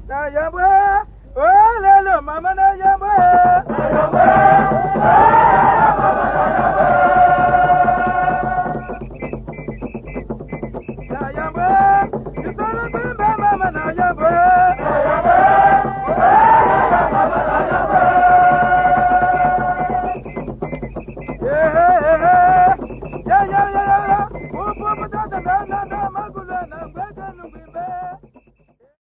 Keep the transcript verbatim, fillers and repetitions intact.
na yambwe oh lelo mama na yambwe na yambwe na yambwe isolo bimba mama na yambwe na yambwe mama na yambwe yeah